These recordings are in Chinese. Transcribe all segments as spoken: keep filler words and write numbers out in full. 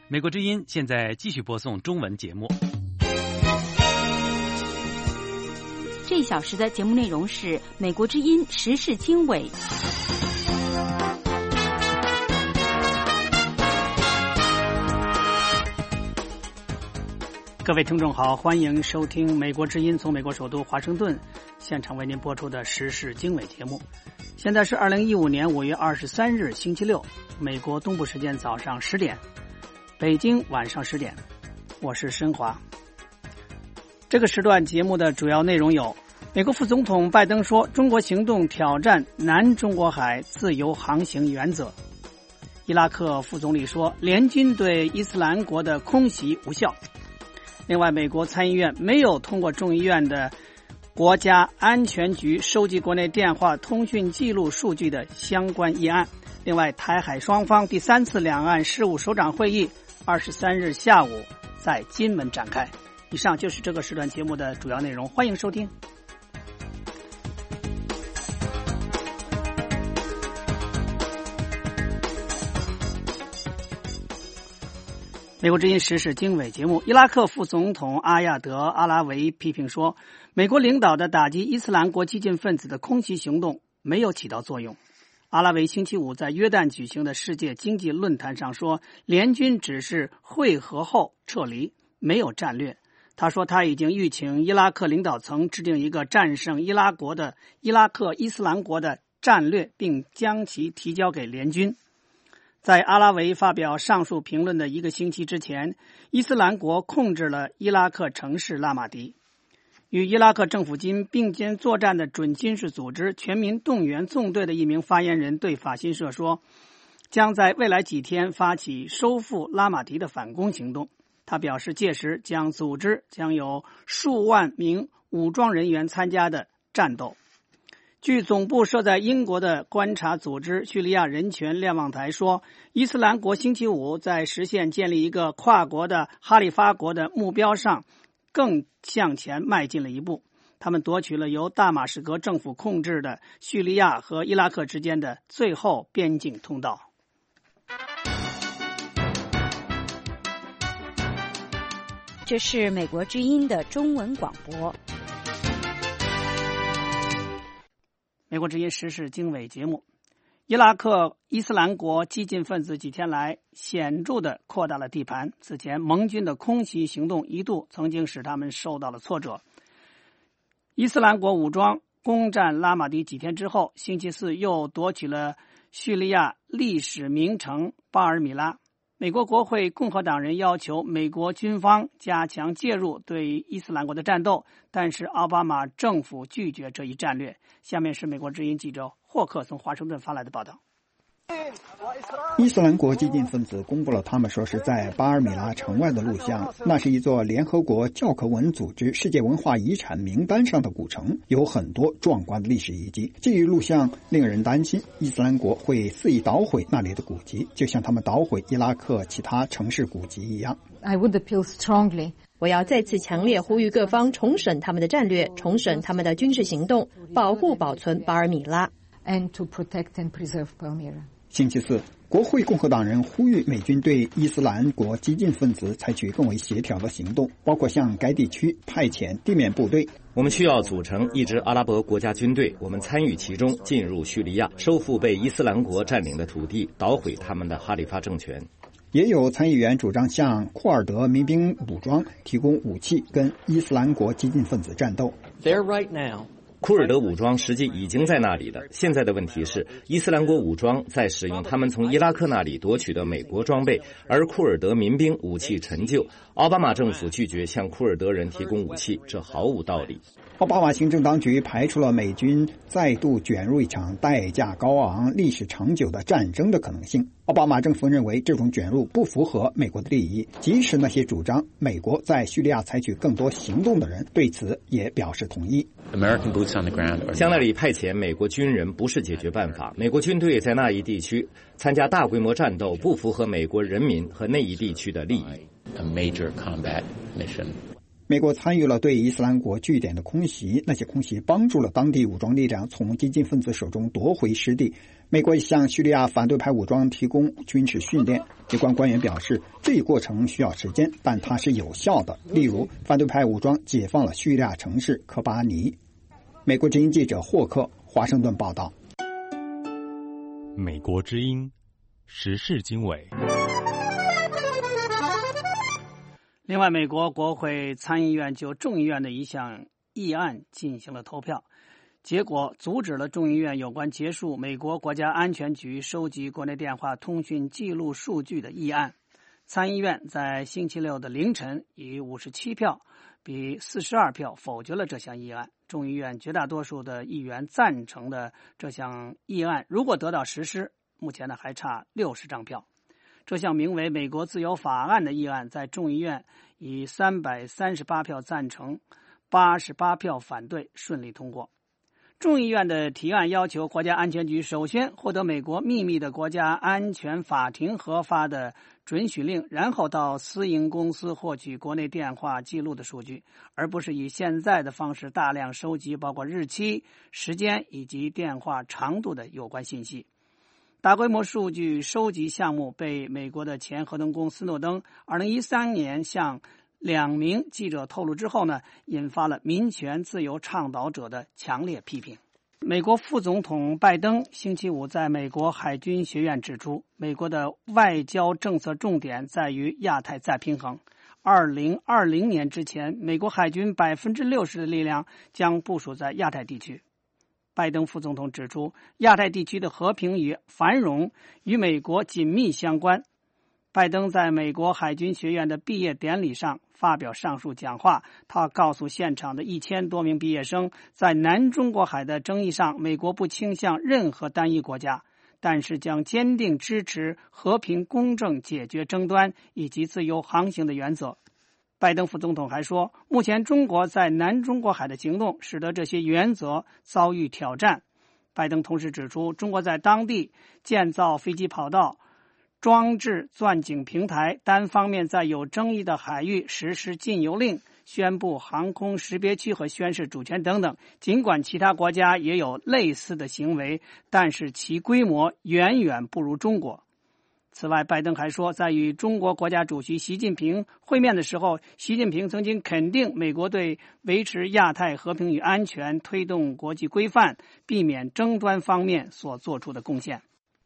美国之音现在继续播送中文节目。 这一小时的节目内容是美国之音时事经纬。 各位听众好，欢迎收听美国之音从美国首都华盛顿现场为您播出的时事经纬节目。现在是二零一五年五月二十三日星期六，美国东部时间早上十点，北京晚上十点，我是申华。这个时段节目的主要内容有：美国副总统拜登说中国行动挑战南中国海自由航行原则；伊拉克副总理说联军对伊斯兰国的空袭无效；另外，美国参议院没有通过众议院的国家安全局收集国内电话通讯记录数据的相关议案。另外，台海双方第三次两岸事务首长会议二十三日下午在金门展开。以上就是这个时段节目的主要内容，欢迎收听。美国之音时事经纬节目，伊拉克副总统阿亚德·阿拉维批评说，美国领导的打击伊斯兰国激进分子的空袭行动没有起到作用。阿拉维星期五在约旦举行的世界经济论坛上说，联军只是会合后撤离，没有战略。他说他已经预请伊拉克领导层制定一个战胜伊拉国的伊拉克伊斯兰国的战略，并将其提交给联军。在阿拉维发表上述评论的一个星期之前，伊斯兰国控制了伊拉克城市拉马迪。与伊拉克政府军并肩作战的准军事组织全民动员纵队的一名发言人对法新社说，将在未来几天发起收复拉马迪的反攻行动。他表示，届时将组织将有数万名武装人员参加的战斗。据总部设在英国的观察组织叙利亚人权瞭望台说，伊斯兰国星期五在实现建立一个跨国的哈里发国的目标上更向前迈进了一步。他们夺取了由大马士革政府控制的叙利亚和伊拉克之间的最后边境通道。 这是美国之音的中文广播。 美国之音时事经纬节目，伊拉克伊斯兰国激进分子几天来显著地扩大了地盘。此前盟军的空袭行动一度曾经使他们受到了挫折。伊斯兰国武装攻占拉马迪几天之后，星期四又夺取了叙利亚历史名城巴尔米拉。美国国会共和党人要求美国军方加强介入对伊斯兰国的战斗，但是奥巴马政府拒绝这一战略。下面是美国之音记者霍克从华盛顿发来的报道。 伊斯兰国激进分子公布了他们说是在巴尔米拉城外的录像，那是一座联合国教科文组织世界文化遗产名单上的古城，有很多壮观的历史遗迹。基于录像令人担心伊斯兰国会肆意捣毁那里的古迹，就像他们捣毁伊拉克其他城市古迹一样。 I would appeal strongly 我要再次强烈呼吁各方重审他们的战略，重审他们的军事行动，保护保存巴尔米拉。 and to protect and preserve Palmyra。 星期四，国会共和党人呼吁美军对伊斯兰国激进分子采取更为协调的行动，包括向该地区派遣地面部队。 我们需要组成一支阿拉伯国家军队，我们参与其中，进入叙利亚，收复被伊斯兰国占领的土地，捣毁他们的哈里发政权。 也有参议员主张向库尔德民兵武装提供武器，跟伊斯兰国激进分子战斗。 There right now。 库尔德武装实际已经在那里的，现在的问题是伊斯兰国武装在使用他们从伊拉克那里夺取的美国装备，而库尔德民兵武器陈旧。奥巴马政府拒绝向库尔德人提供武器，这毫无道理。 奥巴马行政当局排除了美军再度卷入一场代价高昂、历史长久的战争的可能性。奥巴马政府认为这种卷入不符合美国的利益，即使那些主张美国在叙利亚采取更多行动的人对此也表示同意。 向那里派遣美国军人不是解决办法，美国军队在那一地区参加大规模战斗不符合美国人民和那一地区的利益。 美国参与了对伊斯兰国据点的空袭，那些空袭帮助了当地武装力量从激进分子手中夺回失地。美国向叙利亚反对派武装提供军事训练，有关官员表示，这一过程需要时间，但它是有效的。例如，反对派武装解放了叙利亚城市科巴尼。美国之音记者霍克华盛顿报道。 美国之音时事经纬。 另外，美国国会参议院就众议院的一项议案进行了投票，结果阻止了众议院有关结束美国国家安全局收集国内电话通讯记录数据的议案。参议院在星期六的凌晨以五十七票比四十二票否决了这项议案。众议院绝大多数的议员赞成的这项议案，如果得到实施，目前呢还差六十张票。这项名为《美国自由法案》的议案在众议院以三百三十八票赞成、八十八票反对顺利通过。众议院的提案要求国家安全局首先获得美国秘密的国家安全法庭核发的准许令，然后到私营公司获取国内电话记录的数据，而不是以现在的方式大量收集包括日期、时间以及电话长度的有关信息。大规模数据收集项目被美国的前合同工斯诺登二零一三年向两名记者透露之后呢，引发了民权自由倡导者的强烈批评。美国副总统拜登星期五在美国海军学院指出，美国的外交政策重点在于亚太再平衡。二零二零年之前，美国海军百分之六十的力量将部署在亚太地区。拜登副总统指出，亚太地区的和平与繁荣与美国紧密相关。拜登在美国海军学院的毕业典礼上发表上述讲话，他告诉现场的一千多名毕业生，在南中国海的争议上，美国不倾向任何单一国家，但是将坚定支持和平公正解决争端以及自由航行的原则。拜登副总统还说，目前中国在南中国海的行动使得这些原则遭遇挑战。拜登同时指出，中国在当地建造飞机跑道、装置钻井平台，单方面在有争议的海域实施禁游令，宣布航空识别区和宣示主权等等。尽管其他国家也有类似的行为，但是其规模远远不如中国。此外，拜登还说，在与中国国家主席习近平会面的时候，习近平曾经肯定美国对维持亚太和平与安全、推动国际规范、避免争端方面所做出的贡献。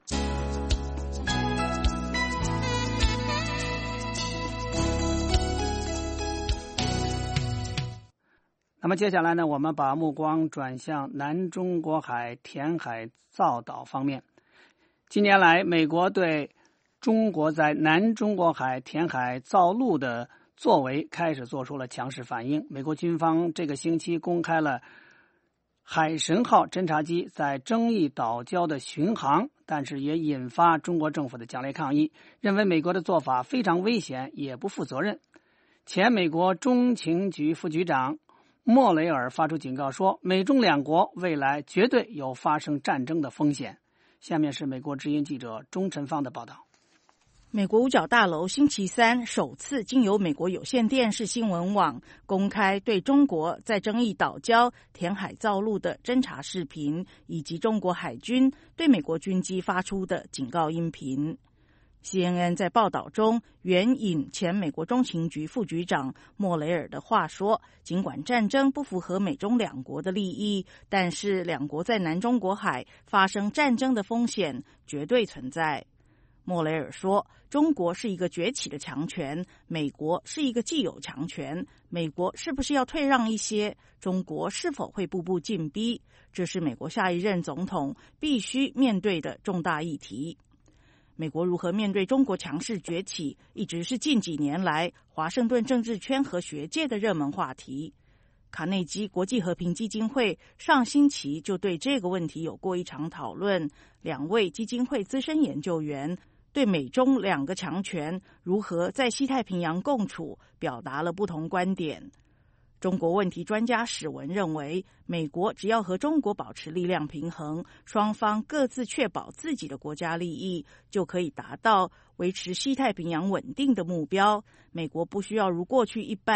那么接下来呢，我们把目光转向南中国海填海造岛方面。近年来，美国对中国在南中国海填海造陆的作为开始做出了强势反应。美国军方这个星期公开了海神号侦察机在争议岛礁的巡航，但是也引发中国政府的强烈抗议，认为美国的做法非常危险，也不负责任。前美国中情局副局长莫雷尔发出警告说，美中两国未来绝对有发生战争的风险。下面是美国之音记者钟晨芳的报道。 美国五角大楼星期三首次经由美国有线电视新闻网公开对中国在争议岛礁填海造陆的侦察视频，以及中国海军对美国军机发出的警告音频。C N N 在报道中援引前美国中情局副局长莫雷尔的话说，尽管战争不符合美中两国的利益，但是两国在南中国海发生战争的风险绝对存在。莫雷尔说，中国是一个崛起的强权，美国是一个既有强权，美国是不是要退让一些？中国是否会步步进逼？这是美国下一任总统必须面对的重大议题。美国如何面对中国强势崛起，一直是近几年来华盛顿政治圈和学界的热门话题。卡内基国际和平基金会上星期就对这个问题有过一场讨论，两位基金会资深研究员对美中两个强权如何在西太平洋共处表达了不同观点。中国问题专家史文认为，美国只要和中国保持力量平衡，双方各自确保自己的国家利益，就可以达到维持西太平洋稳定的目标。美国不需要如过去一般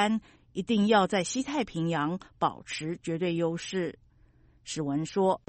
一定要在西太平洋保持绝对优势。史文说，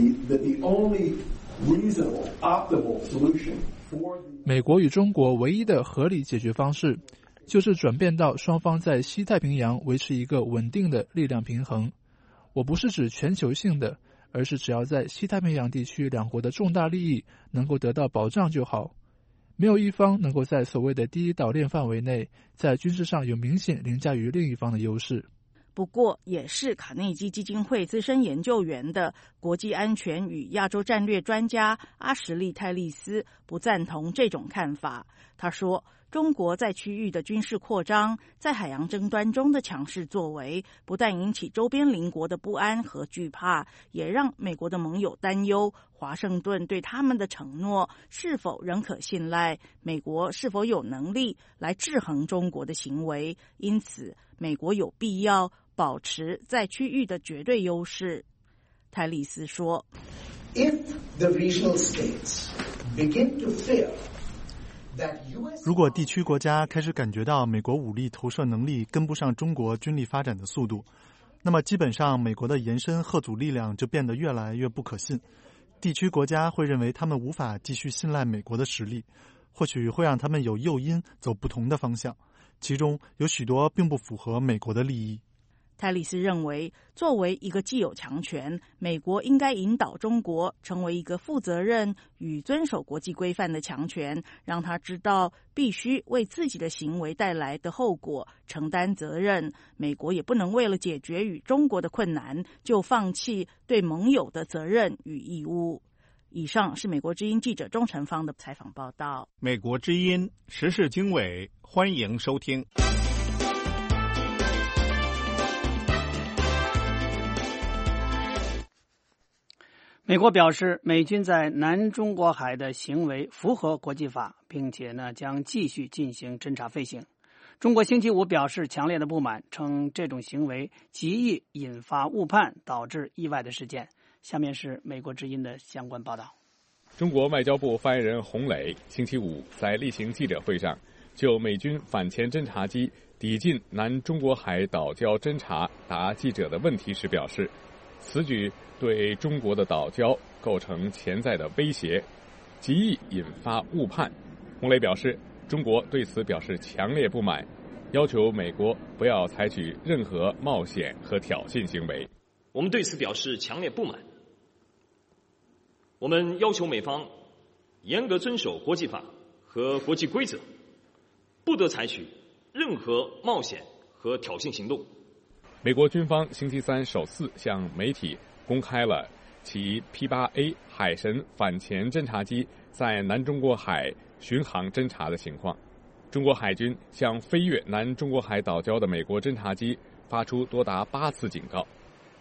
美国与中国唯一的合理解决方式，就是转变到双方在西太平洋维持一个稳定的力量平衡。我不是指全球性的，而是只要在西太平洋地区两国的重大利益能够得到保障就好。没有一方能够在所谓的第一岛链范围内，在军事上有明显凌驾于另一方的优势。 不过，也是卡内基基金会资深研究员的国际安全与亚洲战略专家阿什利·泰利斯不赞同这种看法。他说，中国在区域的军事扩张，在海洋争端中的强势作为，不但引起周边邻国的不安和惧怕，也让美国的盟友担忧华盛顿对他们的承诺是否仍可信赖，美国是否有能力来制衡中国的行为。因此，美国有必要保持在区域的绝对优势。泰利斯说， If the regional states begin to fear 如果地区国家开始感觉到美国武力投射能力跟不上中国军力发展的速度，那么基本上美国的延伸核阻力量就变得越来越不可信。地区国家会认为他们无法继续信赖美国的实力，或许会让他们有诱因走不同的方向，其中有许多并不符合美国的利益。 泰利斯认为，作为一个既有强权，美国应该引导中国成为一个负责任与遵守国际规范的强权，让他知道必须为自己的行为带来的后果承担责任。美国也不能为了解决与中国的困难，就放弃对盟友的责任与义务。以上是美国之音记者钟成芳的采访报道。 美国之音时事经纬，欢迎收听。 美国表示，美军在南中国海的行为符合国际法，并且呢将继续进行侦察飞行。中国星期五表示强烈的不满，称这种行为极易引发误判，导致意外的事件。下面是美国之音的相关报道。 中国外交部发言人洪磊星期五在例行记者会上，就美军反潜侦察机抵近南中国海岛礁侦察答记者的问题时表示，此举对中国的岛礁构成潜在的威胁，极易引发误判。洪磊表示，中国对此表示强烈不满，要求美国不要采取任何冒险和挑衅行为。 我们对此表示强烈不满，我们要求美方严格遵守国际法和国际规则，不得采取任何冒险和挑衅行动。 美国军方星期三首次向媒体公开了其 P 八 A 海神反潜侦察机在南中国海巡航侦察的情况。中国海军向飞越南中国海岛礁的美国侦察机发出多达八次警告。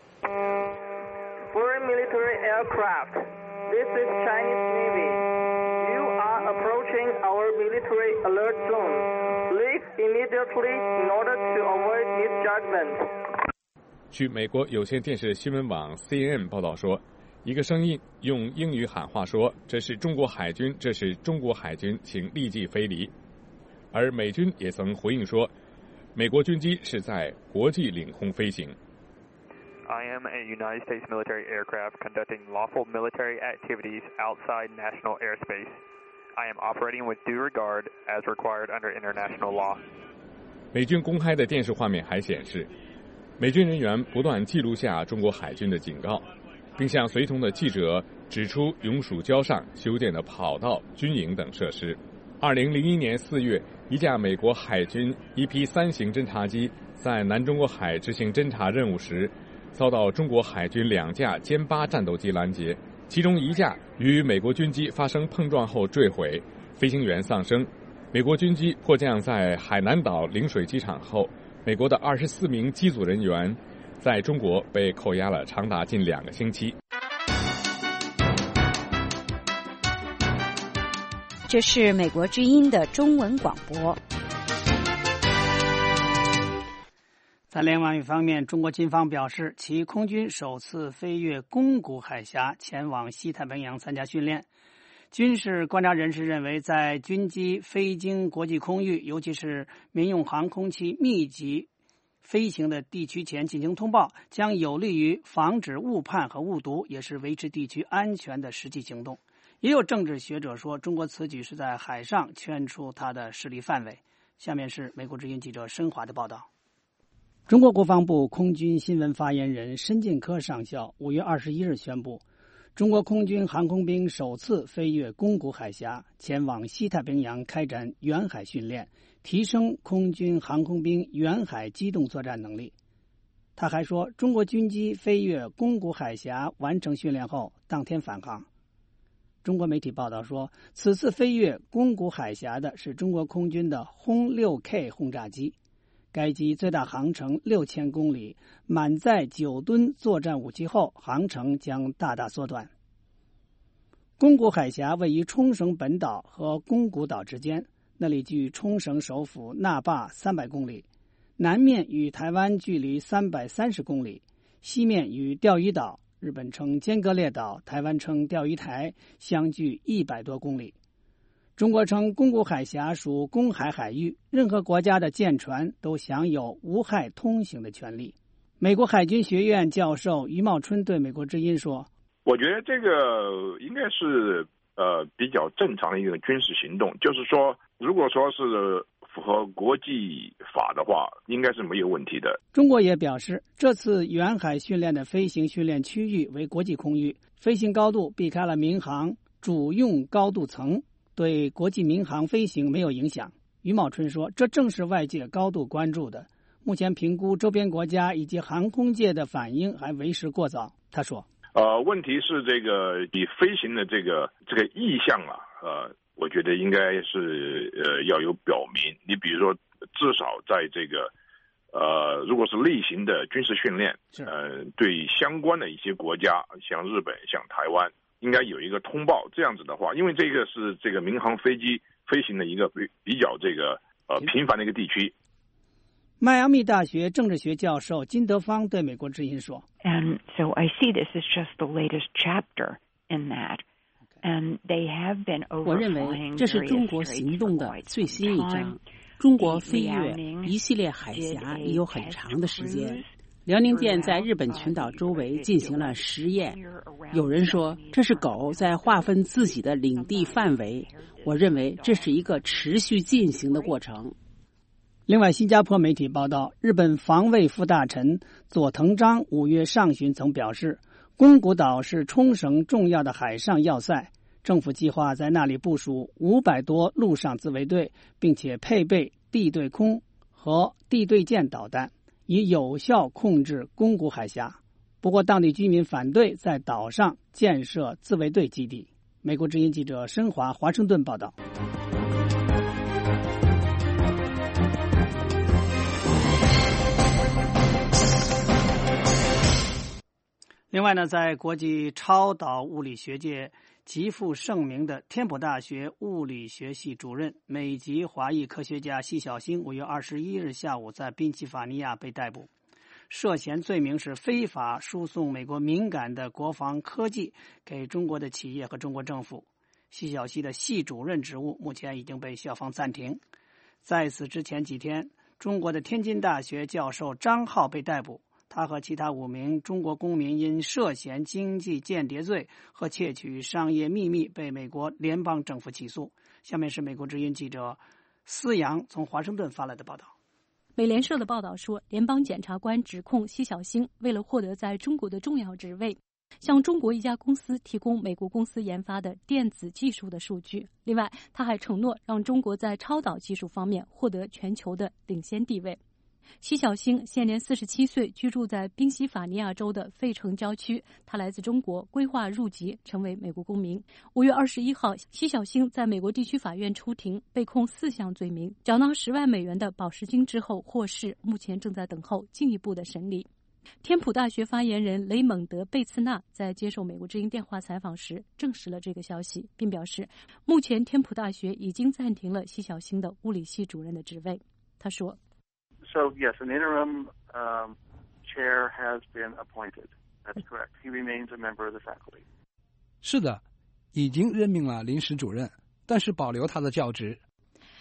Foreign military aircraft, this is Chinese Navy. You are approaching our military alert zone. Leave immediately in order to avoid misjudgment. 据美国有线电视新闻网 C N N 报道说，一个声音用英语喊话说，这是中国海军，这是中国海军，请立即飞离。而美军也曾回应说，美国军机是在国际领空飞行。 I am a United States military aircraft conducting lawful military activities outside national airspace. I am operating with due regard as required under international law. 美军公开的电视画面还显示，美军人员不断记录下中国海军的警告，并向随同的记者指出永暑礁上修建的跑道、军营等设施。二零零一年四月，一架美国海军 E P 三型侦察机在南中国海执行侦察任务时，遭到中国海军两架歼八战斗机拦截，其中一架与美国军机发生碰撞后坠毁，飞行员丧生。美国军机迫降在海南岛领水机场后，美国的二十四名机组人员在中国被扣押了长达近两个星期。 这是美国之音的中文广播。 在联网方面，中国军方表示，其空军首次飞越宫古海峡，前往西太平洋参加训练。军事观察人士认为，在军机飞经国际空域，尤其是民用航空器密集飞行的地区前进行通报，将有利于防止误判和误读，也是维持地区安全的实际行动。也有政治学者说，中国此举是在海上圈出它的势力范围。下面是美国之音记者申华的报道。中国国防部空军新闻发言人申进科上校五月二十一日宣布，中国空军航空兵首次飞越宫古海峡，前往西太平洋开展远海训练，提升空军航空兵远海机动作战能力。他还说，中国军机飞越宫古海峡完成训练后，当天返航。中国媒体报道说，此次飞越宫古海峡的是中国空军的轰 六 K 轰炸机，该机最大航程六千公里，满载九吨作战武器后，航程将大大缩短。宫古海峡位于冲绳本岛和宫古岛之间，那里距冲绳首府那霸三百公里，南面与台湾距离三百三十公里，西面与钓鱼岛，日本称尖阁列岛，台湾称钓鱼台，相距一百多公里。中国称宫古海峡属公海海域，任何国家的舰船都享有无害通行的权利。美国海军学院教授于茂春对美国之音说， 我觉得这个应该是呃比较正常的一个军事行动，就是说如果说是符合国际法的话，应该是没有问题的。 中国也表示，这次远海训练的飞行训练区域为国际空域，飞行高度避开了民航主用高度层，对国际民航飞行没有影响。于茂春说，这正是外界高度关注的，目前评估周边国家以及航空界的反应还为时过早。他说， 呃，问题是这个你飞行的这个这个意向啊，呃，我觉得应该是呃要有表明。你比如说，至少在这个呃，如果是例行的军事训练，呃，对相关的一些国家，像日本、像台湾，应该有一个通报。这样子的话，因为这个是这个民航飞机飞行的一个比比较这个呃频繁的一个地区。 迈阿密大学政治学教授金德芳对美国之音说 And so I see this is just the latest chapter in that. And they have been 我认为这是中国行动的最新一章。中国飞越一系列海峡已有很长的时间。辽宁舰在日本群岛周围进行了实验。有人说这是狗在划分自己的领地范围。我认为这是一个持续进行的过程。 另外，新加坡媒体报道，日本防卫副大臣佐藤章五月上旬曾表示，宫古岛是冲绳重要的海上要塞，政府计划在那里部署五百多陆上自卫队，并且配备地对空和地对舰导弹，以有效控制宫古海峡。不过，当地居民反对在岛上建设自卫队基地。美国之音记者申华华盛顿报道。另外呢，在国际超导物理学界极负盛名的天普大学物理学系主任、美籍华裔科学家奚晓星，五月二十一日下午在宾夕法尼亚被逮捕，涉嫌罪名是非法输送美国敏感的国防科技给中国的企业和中国政府。奚晓星的系主任职务目前已经被校方暂停。在此之前几天，中国的天津大学教授张浩被逮捕。他和其他五名中国公民因涉嫌经济间谍罪和窃取商业秘密被美国联邦政府起诉。下面是美国之音记者思阳从华盛顿发来的报道。 美联社的报道说，联邦检察官指控奚晓星为了获得在中国的重要职位，向中国一家公司提供美国公司研发的电子技术的数据。另外，他还承诺让中国在超导技术方面获得全球的领先地位。奚晓星现年四十七岁，居住在宾夕法尼亚州的费城郊区。他来自中国，规划入籍成为美国公民。五月二十一号，奚晓星在美国地区法院出庭，被控四项罪名，缴纳十万美元的保释金之后获释，目前正在等候进一步的审理。天普大学发言人雷蒙德·贝茨纳在接受美国之音电话采访时证实了这个消息，并表示，目前天普大学已经暂停了奚晓星的物理系主任的职位。他说 So, yes, an interim um, chair has been appointed. That's correct. He remains a member of the faculty. 是的，已经任命了临时主任，但是保留他的教职。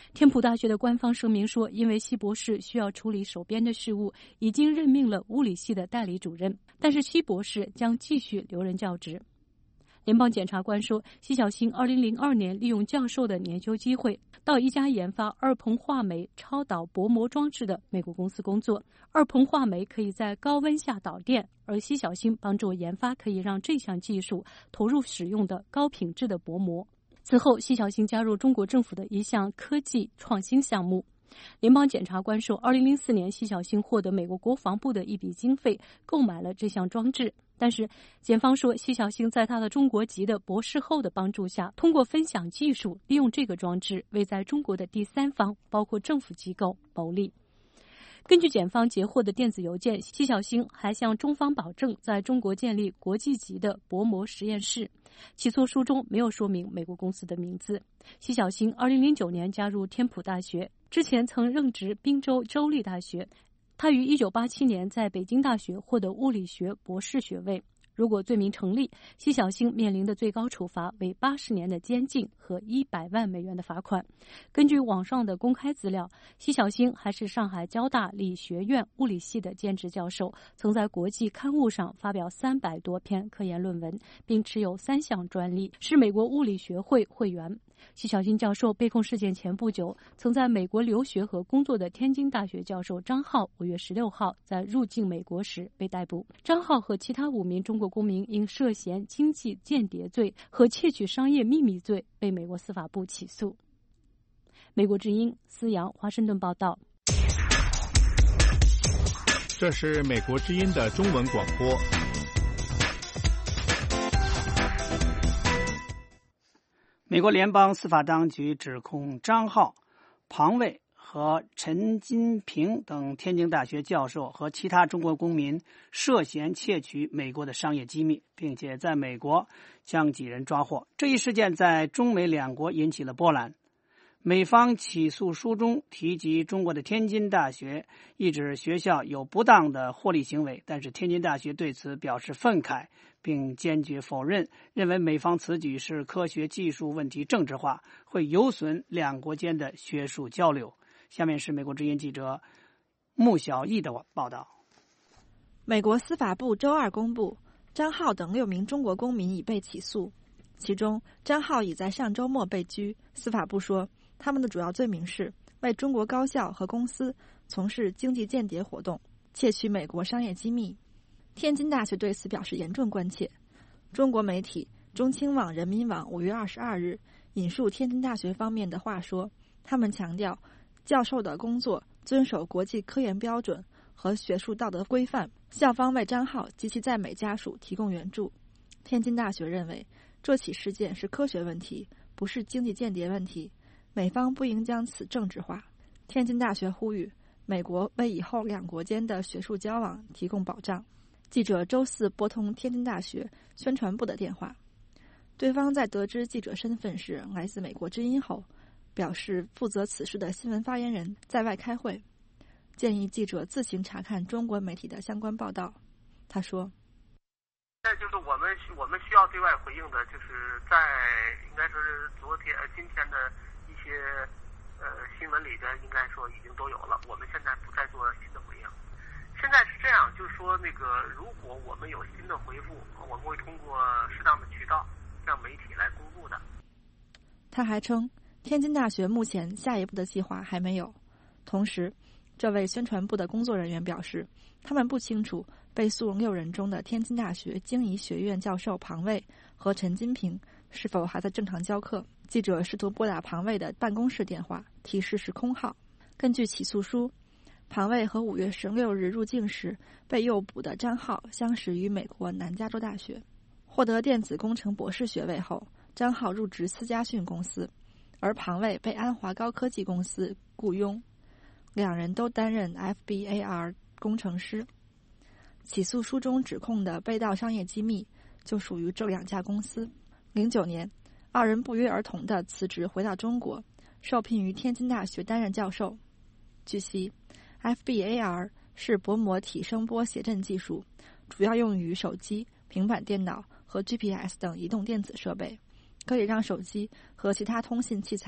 天普大学的官方声明说，因为希博士需要处理手边的事务，已经任命了物理系的代理主任，但是希博士将继续留任教职。联邦检察官说，奚晓星二零零二年利用教授的年休机会，到一家研发二硼化酶超导薄膜装置的美国公司工作。二硼化酶可以在高温下导电，而奚晓星帮助研发可以让这项技术投入使用的高品质的薄膜。此后，奚晓星加入中国政府的一项科技创新项目。联邦检察官说，二零零四年奚晓星获得美国国防部的一笔经费，购买了这项装置。但是检方说，奚晓星在他的中国籍的博士后的帮助下，通过分享技术，利用这个装置为在中国的第三方，包括政府机构牟利。根据检方截获的电子邮件，奚晓星还向中方保证在中国建立国际级的薄膜实验室。起诉书中没有说明美国公司的名字。奚晓星二零零九年加入天普大学，之前曾任职宾州州立大学。他于一九八七年在北京大学获得物理学博士学位。如果罪名成立，奚晓星面临的最高处罚为八十年的监禁和一百万美元的罚款。根据网上的公开资料，奚晓星还是上海交大理学院物理系的兼职教授，曾在国际刊物上发表三百多篇科研论文，并持有三项专利，是美国物理学会会员。奚晓星教授被控事件前不久，曾在美国留学和工作的天津大学教授张浩五月十六号在入境美国时被逮捕。张浩和其他五名中国公民因涉嫌经济间谍罪和窃取商业秘密罪被美国司法部起诉。美国之音思阳华盛顿报道。 这是美国之音的中文广播。 美国联邦司法当局指控张浩、庞卫和陈金平等天津大学教授和其他中国公民涉嫌窃取美国的商业机密，并且在美国将几人抓获。这一事件在中美两国引起了波澜。美方起诉书中提及中国的天津大学，意指学校有不当的获利行为，但是天津大学对此表示愤慨，并坚决否认，认为美方此举是科学技术问题政治化，会有损两国间的学术交流。下面是美国之音记者穆小艺的报道。 美国司法部周二公布，张浩等六名中国公民已被起诉，其中张浩已在上周末被拘。司法部说，他们的主要罪名是为中国高校和公司从事经济间谍活动，窃取美国商业机密。天津大学对此表示严重关切。中国媒体中青网、人民网五月二十二日引述天津大学方面的话说，他们强调教授的工作遵守国际科研标准和学术道德规范，校方为张浩及其在美家属提供援助。天津大学认为，这起事件是科学问题，不是经济间谍问题，美方不应将此政治化。天津大学呼吁美国为以后两国间的学术交往提供保障。记者周四拨通天津大学宣传部的电话，对方在得知记者身份是来自美国之音后，表示负责此事的新闻发言人在外开会，建议记者自行查看中国媒体的相关报道。他说， 这就是我们我们需要对外回应的，就是在应该说是昨天呃今天的一些呃新闻里边，应该说已经都有了，我们现在不再做新的回应。现在是这样，就是说那个如果我们有新的回复，我们会通过适当的渠道让媒体来公布的。 他还称，天津大学目前下一步的计划还没有。同时，这位宣传部的工作人员表示，他们不清楚被诉六人中的天津大学经济学院教授庞卫和陈金平是否还在正常教课。记者试图拨打庞卫的办公室电话，提示是空号。根据起诉书，庞卫和五月十六日入境时被诱捕的张浩相识于美国南加州大学。获得电子工程博士学位后，张浩入职思佳讯公司，而庞卫被安华高科技公司雇佣，两人都担任 F B A R 工程师。起诉书中指控的被盗商业机密就属于这两家公司。零九年，二人不约而同地辞职回到中国，受聘于天津大学担任教授。据悉， F B A R 是薄膜体声波谐振技术，主要用于手机、平板电脑和 G P S 等移动电子设备，可以让手机和其他通信器材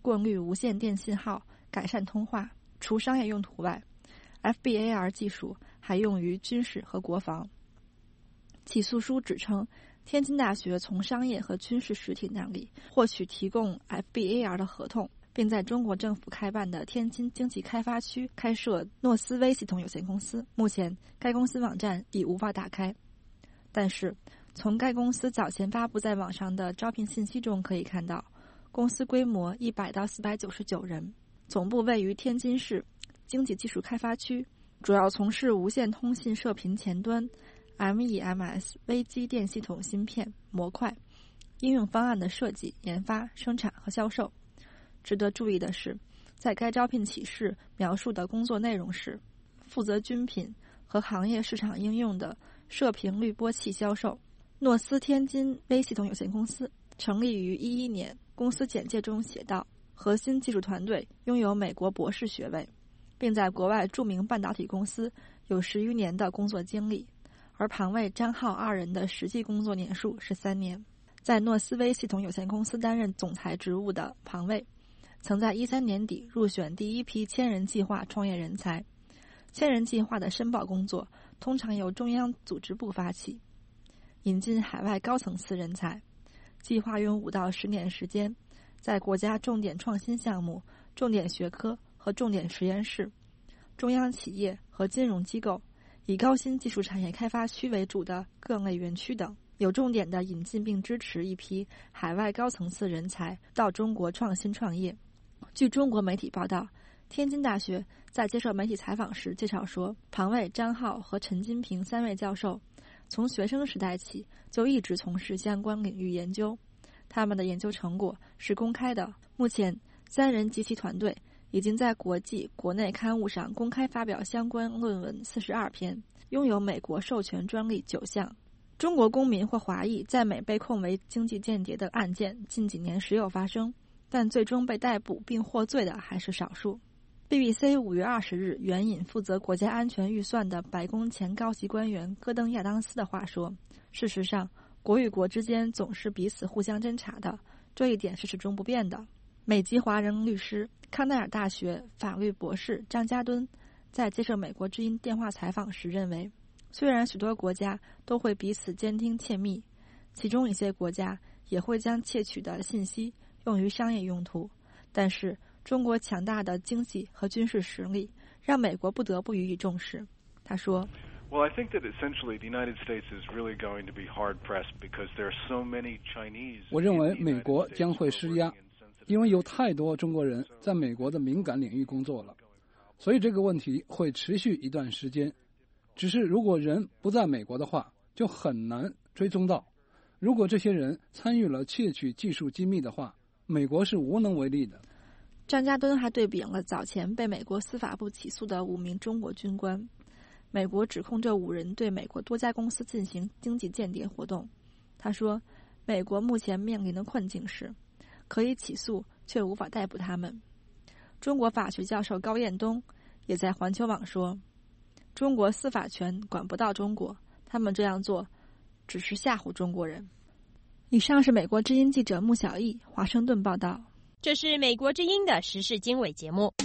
过滤无线电信号，改善通话。除商业用途外 ，F B A R 技术还用于军事和国防。起诉书指称，天津大学从商业和军事实体那里获取提供 F B A R 的合同，并在中国政府开办的天津经济开发区开设诺斯威系统有限公司。目前，该公司网站已无法打开。但是，从该公司早前发布在网上的招聘信息中可以看到，公司规模一百到四百九十九人，总部位于天津市经济技术开发区，主要从事无线通信射频前端 M E M S 微机电系统芯片、模块、应用方案的设计、研发、生产和销售。值得注意的是，在该招聘启事描述的工作内容是负责军品和行业市场应用的射频滤波器销售。诺斯天津微系统有限公司成立于一一年，公司简介中写道，核心技术团队拥有美国博士学位，并在国外著名半导体公司有十余年的工作经历，而庞卫、张浩二人的实际工作年数是三年。在诺斯微系统有限公司担任总裁职务的庞卫，曾在一三年底入选第一批千人计划创业人才。千人计划的申报工作通常由中央组织部发起，引进海外高层次人才。计划用五到十年时间，在国家重点创新项目、重点学科和重点实验室、中央企业和金融机构，以高新技术产业开发区为主的各类园区等，有重点的引进并支持一批海外高层次人才到中国创新创业。据中国媒体报道，天津大学在接受媒体采访时介绍说，庞卫、张浩和陈金平三位教授从学生时代起就一直从事相关领域研究，他们的研究成果是公开的。目前，三人及其团队已经在国际、国内刊物上公开发表相关论文四十二篇，拥有美国授权专利九项。中国公民或华裔在美被控为经济间谍的案件近几年时有发生，但最终被逮捕并获罪的还是少数。B B C 五月二十日援引负责国家安全预算的白宫前高级官员戈登·亚当斯的话说，事实上，国与国之间总是彼此互相侦查的，这一点是始终不变的。美籍华人律师、康奈尔大学法律博士张家敦在接受美国之音电话采访时认为，虽然许多国家都会彼此监听窃密，其中一些国家也会将窃取的信息用于商业用途，但是中国强大的经济和军事实力让美国不得不予以重视。他说 Well, I think that essentially the United States is really going to be hard-pressed because there are so many Chinese. 我认为美国将会施压，因为有太多中国人在美国的敏感领域工作了，所以这个问题会持续一段时间。只是如果人不在美国的话，就很难追踪到。如果这些人参与了窃取技术机密的话，美国是无能为力的。 张家敦还对比了早前被美国司法部起诉的五名中国军官。美国指控这五人对美国多家公司进行经济间谍活动。他说，美国目前面临的困境是可以起诉却无法逮捕他们。中国法学教授高彦东也在环球网说，中国司法权管不到中国，他们这样做只是吓唬中国人。以上是美国之音记者穆小艺华盛顿报道。 这是美国之音的时事经纬节目。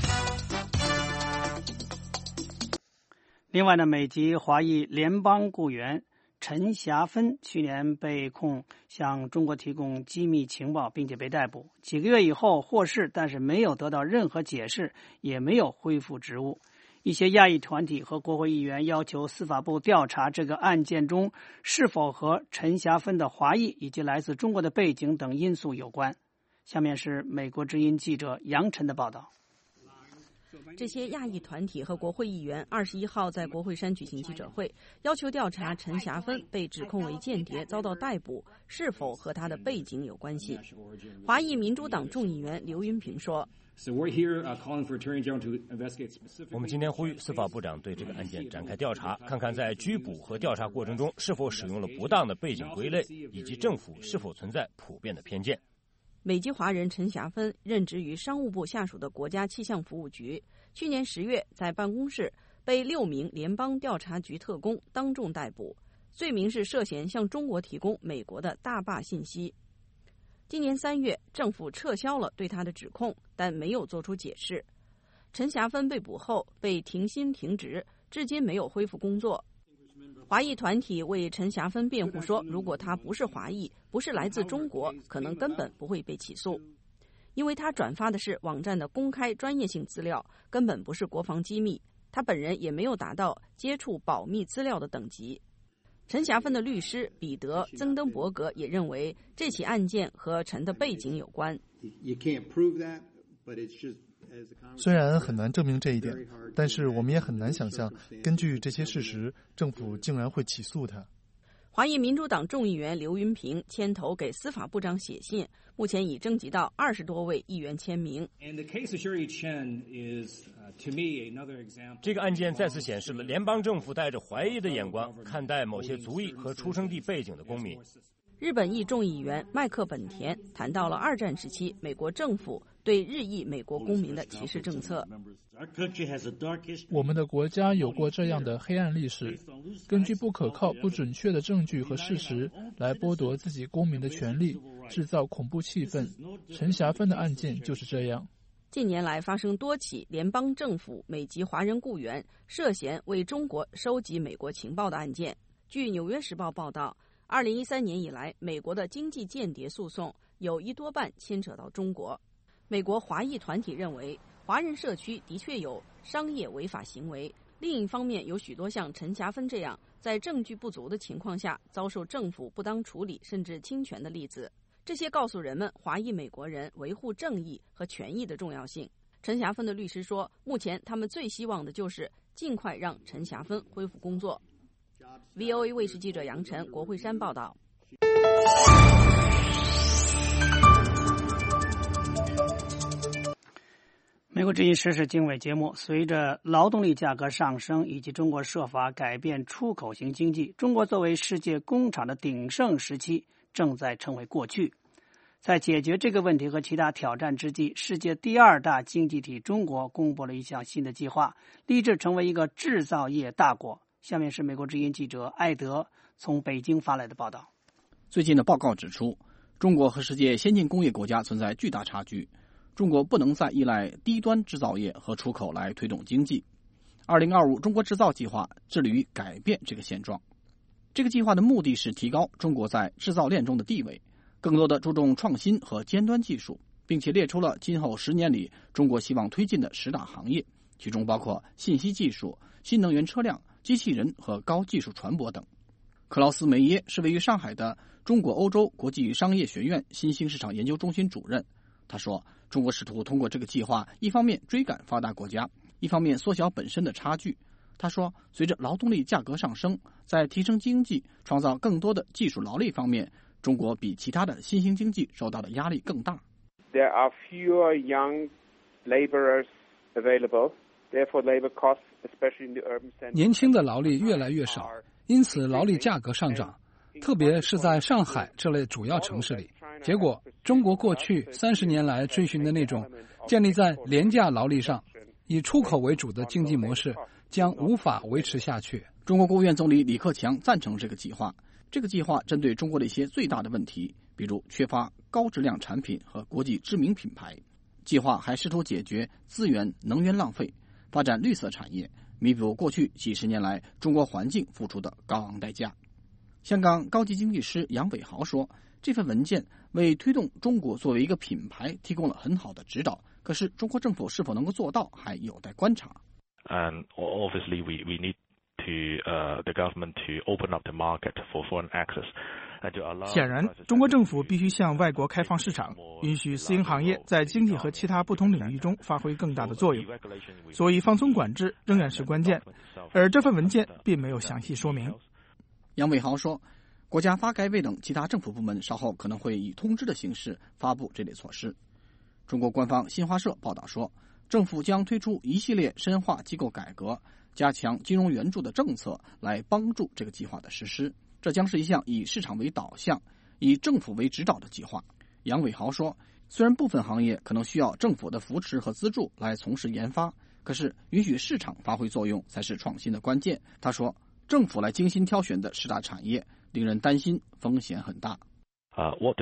另外呢，美籍华裔联邦雇员陈霞芬去年被控向中国提供机密情报，并且被逮捕。几个月以后获释，但是没有得到任何解释，也没有恢复职务。一些亚裔团体和国会议员要求司法部调查这个案件中是否和陈霞芬的华裔以及来自中国的背景等因素有关。下面是美国之音记者杨晨的报道。 这些亚裔团体和国会议员二十一号在国会山举行记者会，要求调查陈霞芬被指控为间谍遭到逮捕是否和他的背景有关系。华裔民主党众议员刘云平说， 我们今天呼吁司法部长对这个案件展开调查，看看在拘捕和调查过程中是否使用了不当的背景归类，以及政府是否存在普遍的偏见。 美籍华人陈霞芬任职于商务部下属的国家气象服务局，去年十月在办公室被六名联邦调查局特工当众逮捕，罪名是涉嫌向中国提供美国的大坝信息。 今年三月，政府撤销了对他的指控，但没有做出解释。陈霞芬被捕后被停薪停职，至今没有恢复工作。华裔团体为陈霞芬辩护说，如果他不是华裔，不是来自中国，可能根本不会被起诉，因为他转发的是网站的公开专业性资料，根本不是国防机密，他本人也没有达到接触保密资料的等级。陈霞芬的律师彼得·曾登伯格也认为，这起案件和陈的背景有关。 虽然很难证明这一点，但是我们也很难想象，根据这些事实，政府竟然会起诉他。 华裔民主党众议员刘云平牵头给司法部长写信，目前已征集到二十多位议员签名。 这个案件再次显示了联邦政府带着怀疑的眼光看待某些族裔和出生地背景的公民。 日本裔众议员麦克本田谈到了二战时期美国政府对日裔美国公民的歧视政策。 我们的国家有过这样的黑暗历史，根据不可靠、不准确的证据和事实来剥夺自己公民的权利，制造恐怖气氛。陈霞芬的案件就是这样。 近年来发生多起联邦政府美籍华人雇员涉嫌为中国收集美国情报的案件。据《纽约时报》报道，二零一三年以来，美国的经济间谍诉讼有一多半牵扯到中国。美国华裔团体认为，华人社区的确有商业违法行为，另一方面有许多像陈霞芬这样在证据不足的情况下遭受政府不当处理甚至侵权的例子。这些告诉人们华裔美国人维护正义和权益的重要性。陈霞芬的律师说，目前他们最希望的就是尽快让陈霞芬恢复工作。V O A 卫视记者杨晨、国会山报道。 美国之音时事经纬节目，随着劳动力价格上升以及中国设法改变出口型经济，中国作为世界工厂的鼎盛时期正在成为过去。在解决这个问题和其他挑战之际，世界第二大经济体中国公布了一项新的计划，立志成为一个制造业大国。下面是美国之音记者艾德从北京发来的报道。 最近的报告指出，中国和世界先进工业国家存在巨大差距，中国不能再依赖低端制造业和出口来推动经济。二零二五中国制造计划致力于改变这个现状。这个计划的目的是提高中国在制造链中的地位，更多的注重创新和尖端技术，并且列出了今后十年里中国希望推进的十大行业，其中包括信息技术、新能源车辆、机器人和高技术船舶等。克劳斯·梅耶是位于上海的中国欧洲国际商业学院新兴市场研究中心主任。他说，中国试图通过这个计划，一方面追赶发达国家，一方面缩小本身的差距。他说，随着劳动力价格上升，在提升经济、创造更多的技术劳力方面，中国比其他的新兴经济受到的压力更大。 There are fewer young laborers available, therefore labor costs, especially in the urban centers. 年轻的劳力越来越少，因此劳力价格上涨，特别是在上海这类主要城市里。结果，中国过去三十年来追寻的那种建立在廉价劳力上、以出口为主的经济模式将无法维持下去。 中国国务院总理李克强赞成这个计划。这个计划针对中国的一些最大的问题，比如缺乏高质量产品和国际知名品牌。计划还试图解决资源能源浪费，发展绿色产业，弥补过去几十年来中国环境付出的高昂代价。香港高级经济师杨伟豪说，这份文件为推动中国作为一个品牌提供了很好的指导，可是中国政府是否能够做到还有待观察。 And obviously we, we need to, uh, the government to open up the market for foreign access. 显然，中国政府必须向外国开放市场，允许私营行业在经济和其他不同领域中发挥更大的作用。所以，放松管制仍然是关键，而这份文件并没有详细说明。 杨伟豪说，国家发改委等其他政府部门稍后可能会以通知的形式发布这类措施。中国官方新华社报道说，政府将推出一系列深化机构改革、加强金融援助的政策来帮助这个计划的实施。这将是一项以市场为导向、以政府为指导的计划。杨伟豪说，虽然部分行业可能需要政府的扶持和资助来从事研发，可是允许市场发挥作用才是创新的关键。他说，政府来精心挑选的十大产业令人担心风险很大。 Uh, what the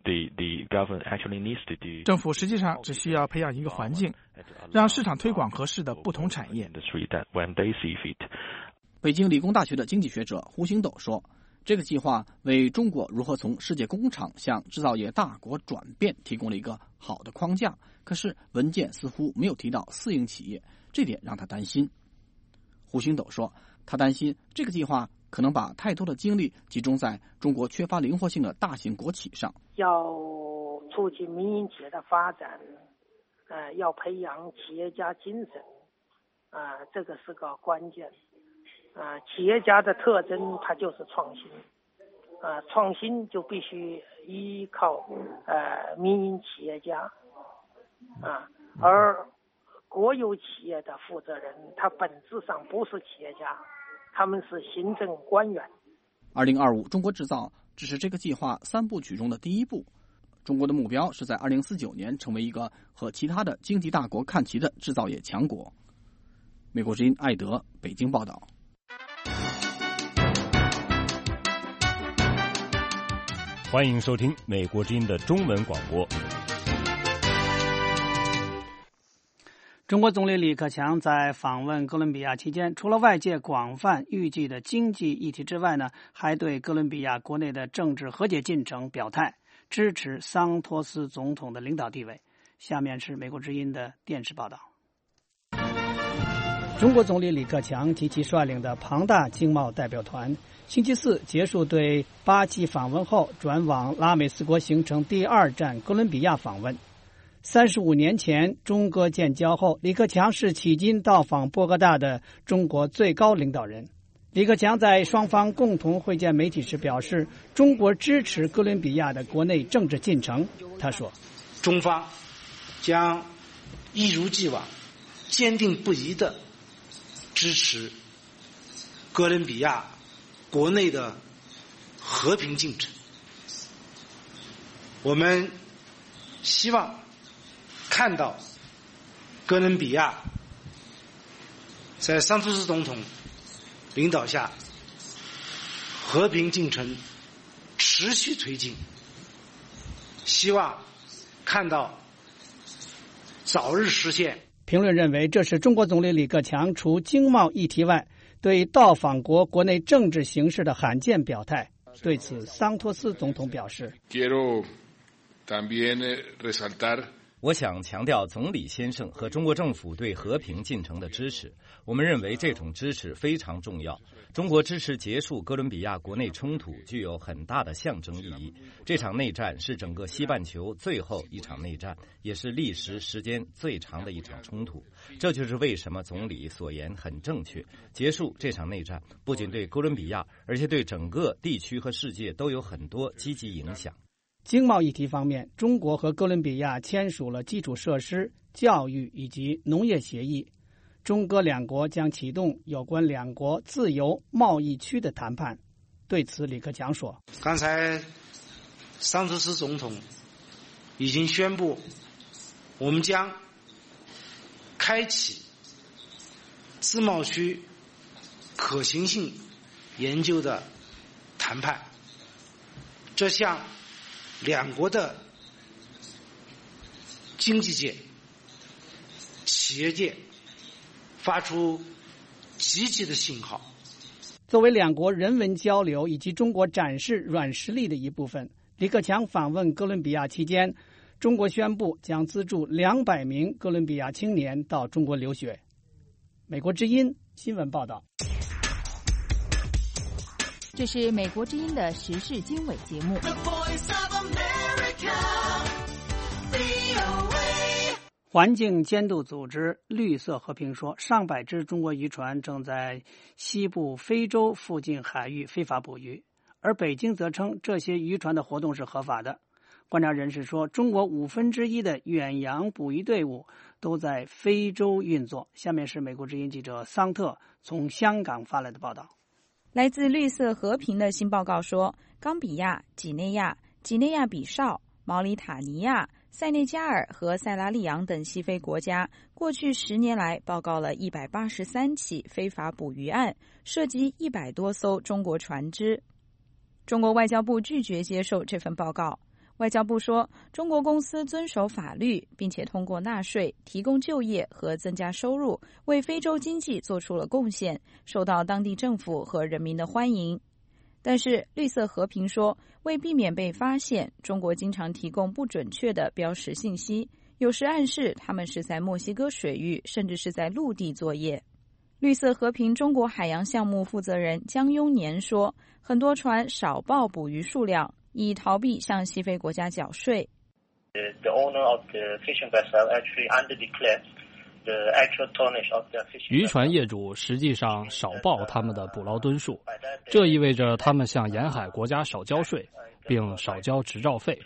the the government actually needs to do. 政府实际上只需要培养一个环境，让市场推广合适的不同产业。 When they see fit. 北京理工大学的经济学者胡星斗说，这个计划为中国如何从世界工厂向制造业大国转变提供了一个好的框架。可是文件似乎没有提到私营企业，这点让他担心。胡星斗说，他担心这个计划可能把太多的精力集中在中国缺乏灵活性的大型国企上。 要促进民营企业的发展，呃，要培养企业家精神，啊、呃，这个是个关键。啊、呃，企业家的特征它就是创新，啊、呃，创新就必须依靠呃民营企业家，啊，而国有企业的负责人他本质上不是企业家，他们是行政官员。 二零二五中国制造只是这个计划三部曲中的第一步，中国的目标是在二零四九年成为一个和其他的经济大国看齐的制造业强国。美国之音艾德北京报道。 欢迎收听美国之音的中文广播。 中国总理李克强在访问哥伦比亚期间，除了外界广泛预计的经济议题之外呢，还对哥伦比亚国内的政治和解进程表态，支持桑托斯总统的领导地位。下面是美国之音的电视报道。中国总理李克强及其率领的庞大经贸代表团星期四结束对巴西访问后，转往拉美四国行程第二站哥伦比亚访问。三十五年前中哥建交后，李克强是迄今到访波哥大的中国最高领导人。李克强在双方共同会见媒体时表示，中国支持哥伦比亚的国内政治进程。他说， 中方将一如既往坚定不移地支持哥伦比亚国内的和平进程。我们希望看到哥伦比亚在桑托斯总统领导下和平进程持续推进，希望看到早日实现。 评论认为，这是中国总理李克强除经贸议题外对到访国国内政治形势的罕见表态。对此，桑托斯总统表示， 我想强调总理先生和中国政府对和平进程的支持。我们认为这种支持非常重要。中国支持结束哥伦比亚国内冲突具有很大的象征意义。这场内战是整个西半球最后一场内战，也是历时时间最长的一场冲突。这就是为什么总理所言很正确。结束这场内战不仅对哥伦比亚，而且对整个地区和世界都有很多积极影响。 经贸议题方面，中国和哥伦比亚签署了基础设施、教育以及农业协议。中哥两国将启动有关两国自由贸易区的谈判。对此，李克强说， 刚才桑托斯总统已经宣布，我们将开启自贸区可行性研究的谈判。这项两国的经济界、企业界发出积极的信号。 作为两国人文交流以及中国展示软实力的一部分，李克强访问哥伦比亚期间，中国宣布将资助两百名哥伦比亚青年到中国留学。美国之音新闻报道。 这是美国之音的时事经纬节目。 环境监督组织绿色和平说，上百只中国渔船正在西部非洲附近海域非法捕鱼，而北京则称这些渔船的活动是合法的。观察人士说，中国五分之一的远洋捕鱼队伍都在非洲运作。下面是美国之音记者桑特从香港发来的报道。 来自绿色和平的新报告说，冈比亚、几内亚、几内亚比绍、毛里塔尼亚、塞内加尔和塞拉利昂等西非国家过去十年来报告了一百八十三起非法捕鱼案，涉及一百多艘中国船只。中国外交部拒绝接受这份报告。 外交部说，中国公司遵守法律，并且通过纳税、提供就业和增加收入，为非洲经济做出了贡献，受到当地政府和人民的欢迎。但是绿色和平说，为避免被发现，中国经常提供不准确的标识信息，有时暗示他们是在墨西哥水域，甚至是在陆地作业。绿色和平中国海洋项目负责人江庸年说，很多船少报捕鱼数量，以逃避向西非国家缴税。 The owner of the fishing vessel actually underdeclared the actual tonnage of the fishing. 渔船业主实际上少报他们的捕捞吨数，这意味着他们向沿海国家少交税，并少交执照费。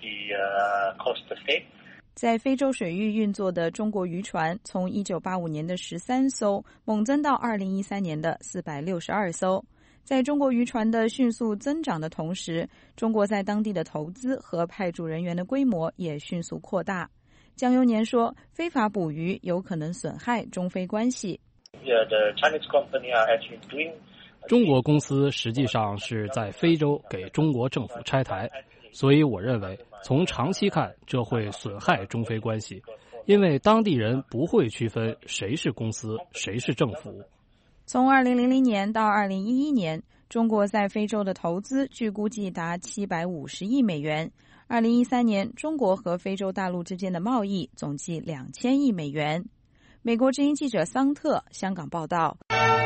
在非洲水域运作的中国渔船，从一九八五年的十三艘猛增到二零一三年的四百六十二艘。在中国渔船的迅速增长的同时，中国在当地的投资和派驻人员的规模也迅速扩大。江庸年说，非法捕鱼有可能损害中非关系。 中国公司实际上是在非洲给中国政府拆台，所以我认为从长期看，这会损害中非关系，因为当地人不会区分谁是公司，谁是政府。 从二零零零年到二零一一年，中国在非洲的投资据估计达七百五十亿美元。二零一三年，中国和非洲大陆之间的贸易总计两千亿美元。美国之音记者桑特香港报道。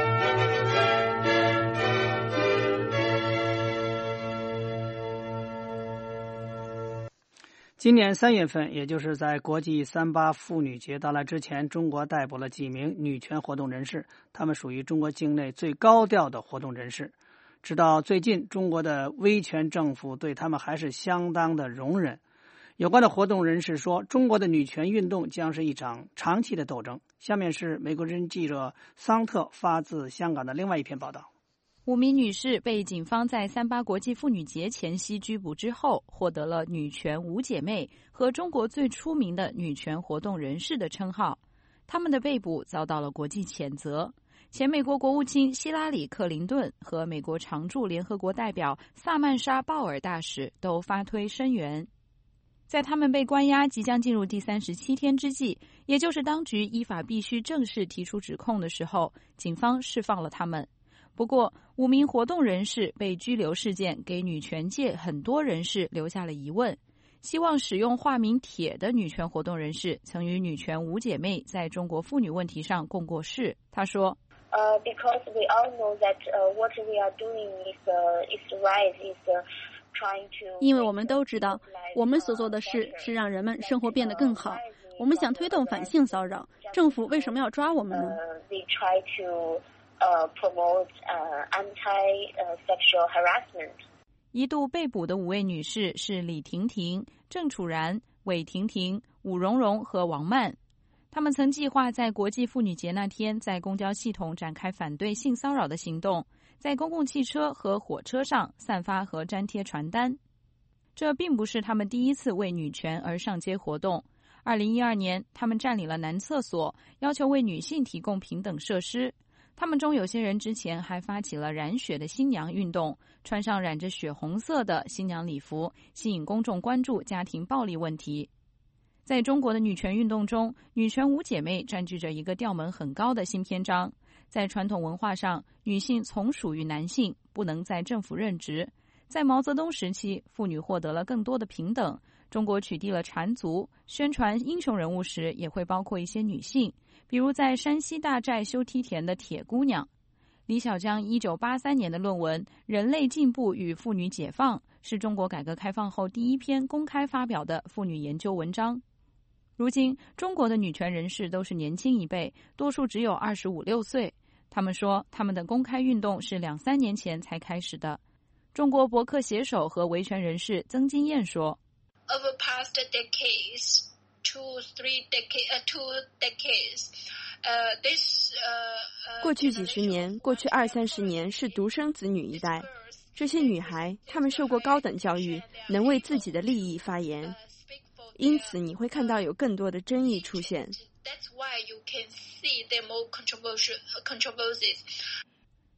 今年三月份，也就是在国际三八妇女节到来之前，中国逮捕了几名女权活动人士，他们属于中国境内最高调的活动人士。直到最近，中国的威权政府对他们还是相当的容忍。有关的活动人士说，中国的女权运动将是一场长期的斗争。下面是美国之音记者桑特发自香港的另外一篇报道。 五名女士被警方在三八国际妇女节前夕拘捕之后，获得了女权五姐妹和中国最出名的女权活动人士的称号。她们的被捕遭到了国际谴责。前美国国务卿希拉里·克林顿和美国常驻联合国代表萨曼莎·鲍尔大使都发推声援。在他们被关押即将进入第三十七天之际，也就是当局依法必须正式提出指控的时候，警方释放了他们。不过，五名活动人士被拘留事件给女权界很多人士留下了疑问。希望使用化名铁的女权活动人士曾与女权五姐妹在中国妇女问题上共过事。她说 Uh, because we all know that uh, what we are doing is uh, is right, is uh, trying to. 因为我们都知道，我们所做的事是让人们生活变得更好。我们想推动反性骚扰，政府为什么要抓我们呢？ Uh, they try to uh, promote uh, anti-sexual harassment. 一度被捕的五位女士是李婷婷、郑楚然、韦婷婷、武荣荣和王曼。他们曾计划在国际妇女节那天在公交系统展开反对性骚扰的行动，在公共汽车和火车上散发和粘贴传单。这并不是他们第一次为女权而上街活动。二零一二年，他们占领了男厕所，要求为女性提供平等设施。他们中有些人之前还发起了染血的新娘运动，穿上染着血红色的新娘礼服，吸引公众关注家庭暴力问题。在中国的女权运动中，女权五姐妹占据着一个调门很高的新篇章。在传统文化上，女性从属于男性，不能在政府任职。在毛泽东时期，妇女获得了更多的平等。中国取缔了缠足，宣传英雄人物时也会包括一些女性，比如在山西大寨修梯田的铁姑娘。李小江一九八三年的论文《人类进步与妇女解放》是中国改革开放后第一篇公开发表的妇女研究文章。如今，中国的女权人士都是年轻一辈，多数只有二十五六岁。他们说，他们的公开运动是两三年前才开始的。中国博客写手和维权人士曾金燕说 ：“Over past decades, two, three decades, uh, two decades, uh, this, uh, 过去几十年，过去二三十年是独生子女一代。这些女孩，她们受过高等教育，能为自己的利益发言。”因此，你会看到有更多的争议出现。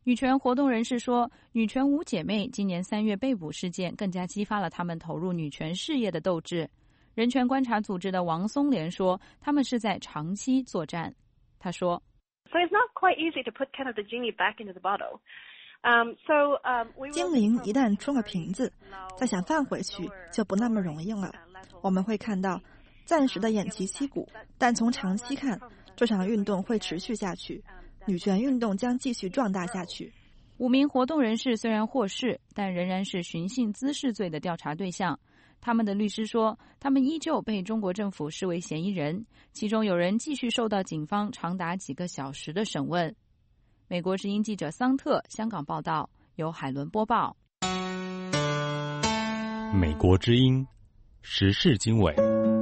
女权活动人士说，女权五姐妹今年三月被捕事件更加激发了她们投入女权事业的斗志。人权观察组织的王松莲说，他们是在长期作战。他说 So it's not quite easy to put kind of the genie back into the bottle. Um, so, um, we 精灵一旦出了瓶子，再想放回去就不那么容易了。我们会看到暂时的偃旗息鼓，但从长期看，这场运动会持续下去，女权运动将继续壮大下去。 五名活动人士虽然获释，但仍然是寻衅滋事罪的调查对象。他们的律师说，他们依旧被中国政府视为嫌疑人，其中有人继续受到警方长达几个小时的审问。美国之音记者桑特香港报道，由海伦播报。 美国之音时事经纬。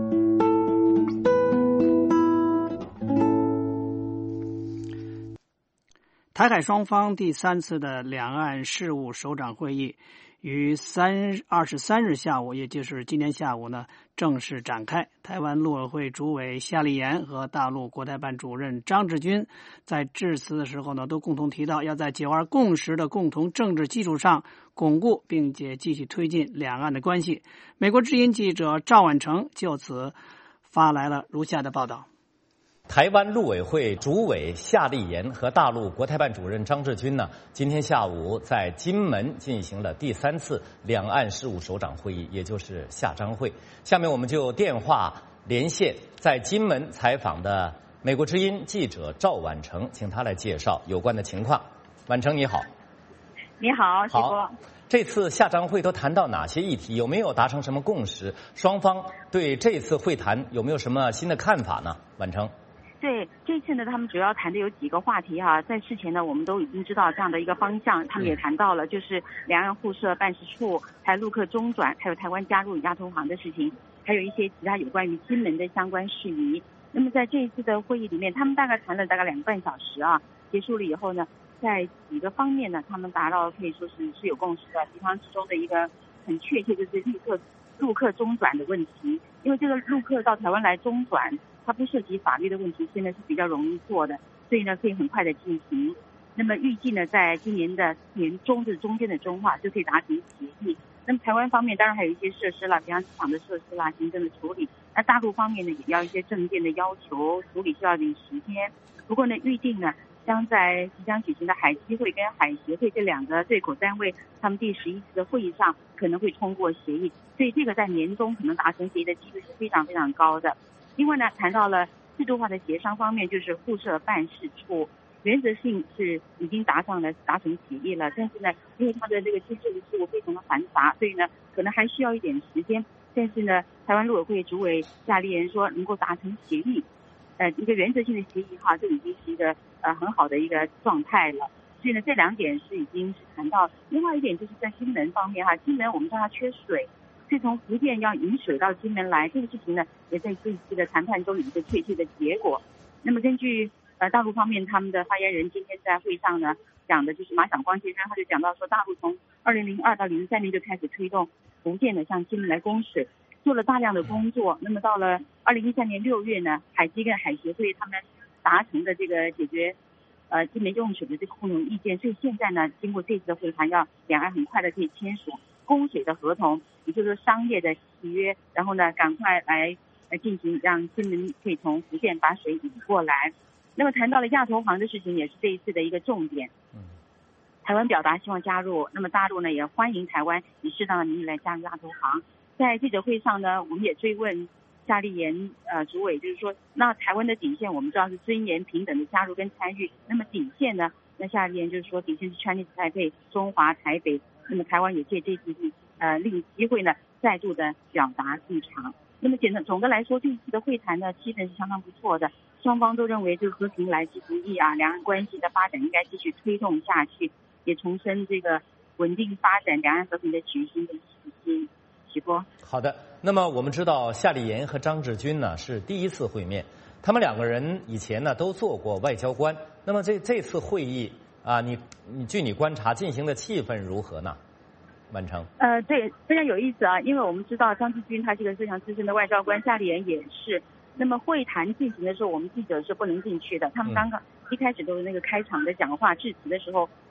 台海双方第三次的两岸事务首长会议于三二十三日下午，也就是今天下午呢，正式展开。台湾陆委会主委夏立言和大陆国台办主任张志军在致辞的时候呢，都共同提到，要在九二共识的共同政治基础上巩固并且继续推进两岸的关系。美国之音记者赵婉成就此发来了如下的报道。 台湾陆委会主委夏立言和大陆国台办主任张志军呢，今天下午在金门进行了第三次两岸事务首长会议，也就是夏张会。下面我们就电话连线在金门采访的美国之音记者赵婉成，请他来介绍有关的情况。婉成你好。 你好，徐波。 这次夏张会都谈到哪些议题？有没有达成什么共识？双方对这次会谈有没有什么新的看法呢？婉成。 对，这次呢，他们主要谈的有几个话题哈、啊，在事前呢，我们都已经知道这样的一个方向，他们也谈到了，就是两岸互设办事处，还有陆客中转，还有台湾加入亚投行的事情，还有一些其他有关于金门的相关事宜。那么在这一次的会议里面，他们大概谈了大概两个半小时啊，结束了以后呢，在几个方面呢，他们达到可以说是是有共识的，其中之中的一个很确切就是陆客陆客中转的问题，因为这个陆客到台湾来中转，它不涉及法律的问题，现在是比较容易做的，所以呢可以很快的进行。那么预计呢，在今年的年中至中间的中话就可以达成协议。那么台湾方面当然还有一些设施啦，比方机场的设施啦、行政的处理。那大陆方面呢，也要一些证件的要求，处理需要点时间。不过呢，预定呢将在即将举行的海基会跟海协会这两个对口单位，他们第十一次的会议上可能会通过协议，所以这个在年中可能达成协议的几率是非常非常高的。另外呢，谈到了制度化的协商方面，就是互设办事处，原则性是已经达上了达成协议了，但是呢，因为它的这个机制的事务非常的繁杂，所以呢，可能还需要一点时间。但是呢，台湾陆委会主委夏立言说，能够达成协议，呃，一个原则性的协议哈，就已经是一个呃很好的一个状态了。所以呢，这两点是已经是谈到。另外一点就是在金门方面哈，金门我们知道它缺水。所以从福建要引水到金门来，这个事情呢，也在这一次的谈判中有一个确切的结果。那么根据呃大陆方面他们的发言人今天在会上呢讲的，就是马晓光先生，他就讲到说，大陆从二零零二到零三年就开始推动福建的向金门来供水，做了大量的工作。那么到了二零一三年六月呢，海基跟海协会他们达成的这个解决呃金门用水的这个共同意见，所以现在呢，经过这次的会谈，要两岸很快的可以签署供水的合同，也就是说商业的契约，然后呢，赶快来来进行，让金门可以从福建把水引过来。那么谈到了亚投行的事情，也是这一次的一个重点。台湾表达希望加入，那么大陆呢也欢迎台湾以适当的名义来加入亚投行。在记者会上呢，我们也追问夏立言呃主委，就是说，那台湾的底线我们知道是尊严平等的加入跟参与，那么底线呢？那夏立言就是说，底线是 Chinese Taipei 中华台北。那么台湾也借这次呃另机会呢，再度的表达立场。那么简单总的来说，这一次的会谈呢，气氛是相当不错的，双方都认为这个和平来之不易啊，两岸关系的发展应该继续推动下去，也重申这个稳定发展、两岸和平的决心跟信心。许波。 好的，那么我们知道夏立言和张志军呢是第一次会面，他们两个人以前呢都做过外交官。那么这这次会议啊，你你据你观察进行的气氛如何呢？完成。 呃，对，非常有意思啊，因为我们知道张志军他是一个非常资深的外交官，夏立言也是。那么会谈进行的时候，我们记者是不能进去的。他们刚刚一开始都是那个开场的讲话致辞的时候，